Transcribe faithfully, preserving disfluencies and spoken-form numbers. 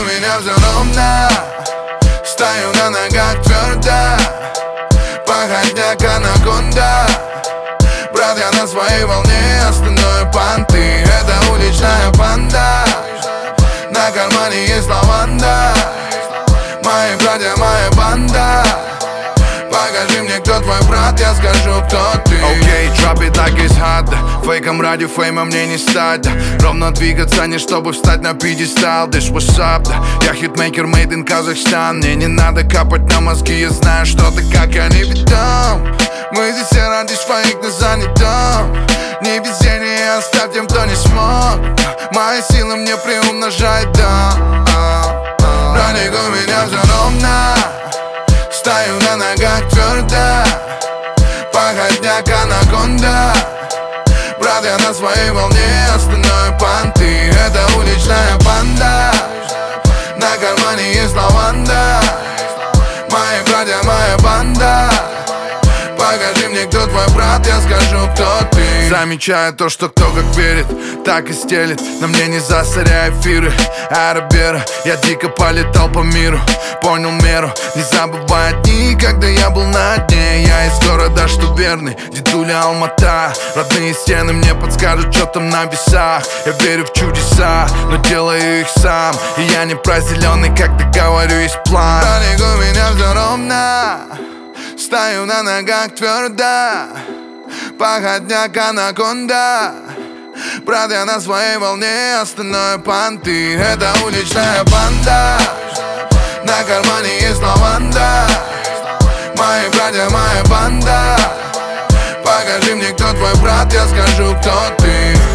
меня все ровно, стою на ногах твердо, походняк анаконда. Брат, я на своей волне, остальное понты. Это уличная банда, на кармане есть лаванда. Мои братья, моя банда. Покажи мне, кто твой брат, я скажу, кто ты. Окей, drop it like it's hot. Фейком ради фейма мне не стать, да. Ровно двигаться, не чтобы встать на пьедестал. This what's up, да. Я хитмейкер made in Казахстан. Мне не надо капать на мозги, я знаю, что ты, как я не ведом. Мы здесь все ради своих, но занятом. Не везение оставь тем, кто не смог. Мои силы мне приумножает, да. Братик, у меня все ровно, стою на ногах твердо, походняк анаконда. Брат, я на своей волне, остальное понты. Это уличная банда, на кармане есть лаванда. Мои братья, моя банда. Покажи мне, кто твой брат, я скажу, кто ты. Замечаю то, что кто как верит, так и стелит. На мне не засоряй эфиры, аэробера. Я дико полетал по миру, понял меру. Не забывай дни, когда я был на дне. Я из города, что верный, дедуля Алмата. Родные стены мне подскажут, что там на весах. Я верю в чудеса, но делаю их сам. И я не про зеленый, когда говорю, есть план. Братик, у меня все ровно, стою на ногах твердо, походняк анаконда. Брат, я на своей волне, остальное понты. Это уличная банда, на кармане есть лаванда. Мои братья, моя банда. Покажи мне, кто твой брат, я скажу, кто ты.